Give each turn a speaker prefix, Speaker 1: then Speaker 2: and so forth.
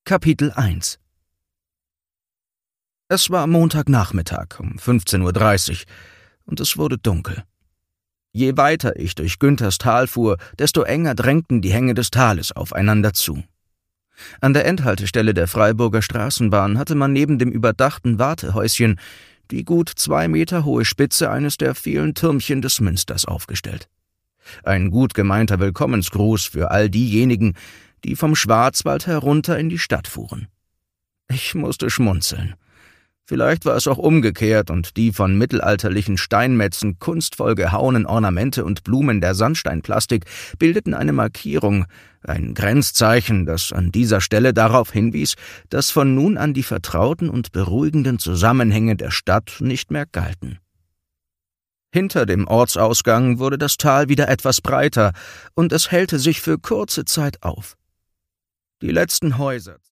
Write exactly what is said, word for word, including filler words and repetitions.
Speaker 1: Kapitel eins. Es war Montagnachmittag um fünfzehn Uhr dreißig und es wurde dunkel. Je weiter ich durch Günthers Tal fuhr, desto enger drängten die Hänge des Tales aufeinander zu. An der Endhaltestelle der Freiburger Straßenbahn hatte man neben dem überdachten Wartehäuschen die gut zwei Meter hohe Spitze eines der vielen Türmchen des Münsters aufgestellt. Ein gut gemeinter Willkommensgruß für all diejenigen, die vom Schwarzwald herunter in die Stadt fuhren. Ich musste schmunzeln. Vielleicht war es auch umgekehrt und die von mittelalterlichen Steinmetzen kunstvoll gehauenen Ornamente und Blumen der Sandsteinplastik bildeten eine Markierung, ein Grenzzeichen, das an dieser Stelle darauf hinwies, dass von nun an die vertrauten und beruhigenden Zusammenhänge der Stadt nicht mehr galten. Hinter dem Ortsausgang wurde das Tal wieder etwas breiter, und es hellte sich für kurze Zeit auf. Die letzten Häuser